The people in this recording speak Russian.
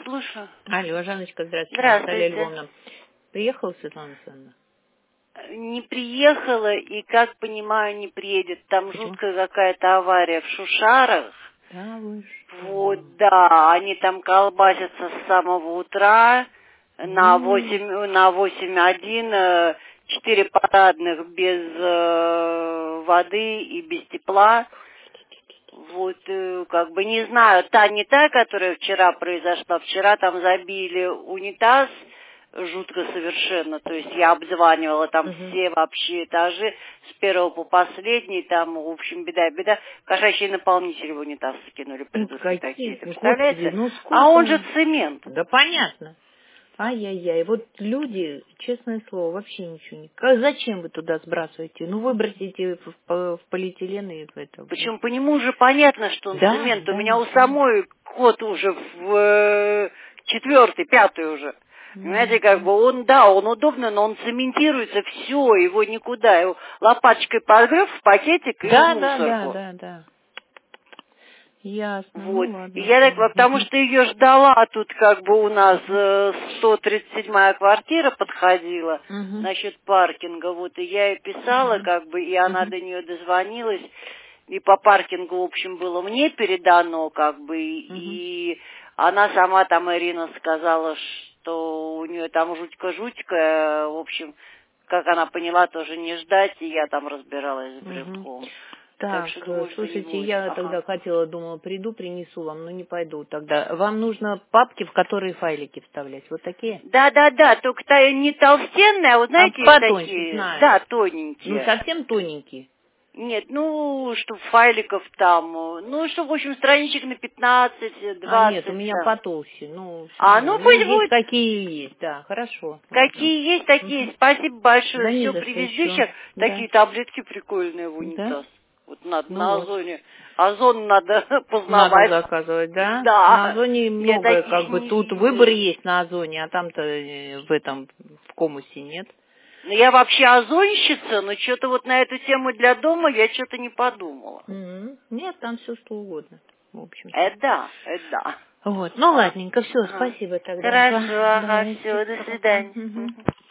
слушаю. Алло, Жанночка, здравствуйте. Здравствуйте. Наталья Львовна. Приехала Светлана Александровна? Не приехала и, как понимаю, не приедет. Там Почему? жуткая какая-то авария в Шушарах. Да, вы что? Вот, да, они там колбасятся с самого утра на 8:1, 4 парадных без воды и без тепла. Вот, как бы не знаю, не та, которая вчера произошла. Вчера там забили унитаз, жутко совершенно. То есть я обзванивала там все вообще этажи, с первого по последний, там, в общем, беда. Кошачий наполнитель в унитаз скинули, придурки такие, представляете? А он же цемент. Да понятно. Ай-яй-яй, вот люди, честное слово, вообще ничего не... Зачем вы туда сбрасываете? Ну, выбросите в полиэтилен и в это... Причем по нему уже понятно, что он цемент. Да, У меня у самой кот уже в 4-й, 5-й уже. Понимаете, как бы он удобный, но он цементируется, все, его никуда. Его лопаточкой подгреб в пакетик и в мусорку. Да. Ясно. Вот. Ну, ладно. И я так, потому что ее ждала, тут как бы у нас 137-я квартира подходила насчет паркинга, вот, и я ей писала, как бы, и она до нее дозвонилась, и по паркингу, в общем, было мне передано, как бы, и она сама там, Ирина, сказала, что у нее там жутко-жутко, в общем, как она поняла, тоже не ждать, и я там разбиралась с брелком. Так, думаю, слушайте, я тогда думала, приду, принесу вам, но не пойду тогда. Вам нужно папки, в которые файлики вставлять, вот такие? Да, только не толстенные, а вот знаете, потоньше, такие, знаю. да, тоненькие. Ну, совсем тоненькие. Нет, чтоб файликов там, чтоб, в общем, страничек на 15, 20. Нет, у меня потолще, пусть будет. Какие есть, да, хорошо. Какие есть, такие есть. Спасибо большое, Да все привезли сейчас. Такие таблетки прикольные в унитаз. Вот надо на Озоне. Озон надо познавать. Надо заказывать, да? Да. На Озоне много, как бы тут выбор есть на Озоне, а там-то в Комусе нет. Ну, я вообще озонщица, но что-то вот на эту тему для дома я что-то не подумала. Нет, там все что угодно, в общем. Это да. Вот, ну ладненько, все, спасибо тогда. Хорошо, все, до свидания.